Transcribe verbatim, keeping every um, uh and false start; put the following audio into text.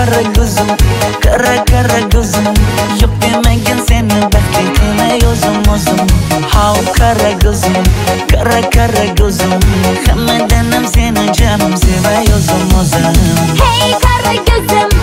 kara gözüm, kara kara gözüm. Yok demegin seni baxtligime yozum o'zim. Hav kara gözüm, kara kara gözüm. Hammadanam seni canım seva yozum o'zim. Hey kara gözüm,